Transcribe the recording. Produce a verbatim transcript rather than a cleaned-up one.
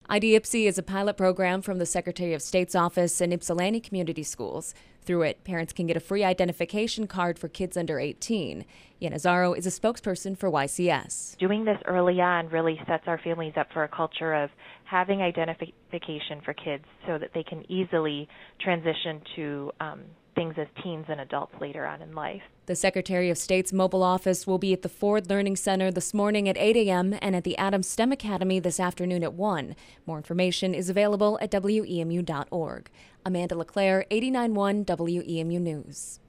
I D I P S I is a pilot program from the Secretary of State's office and Ypsilanti Community Schools. Through it, parents can get a free identification card for kids under eighteen. Yanazaro is a spokesperson for Y C S. Doing this early on really sets our families up for a culture of having identification for kids so that they can easily transition to um, things as teens and adults later on in life. The Secretary of State's mobile office will be at the Ford Learning Center this morning at eight a m and at the Adams STEM Academy this afternoon at one. More information is available at W E M U dot org. Amanda LeClaire, eighty-nine point one W E M U News.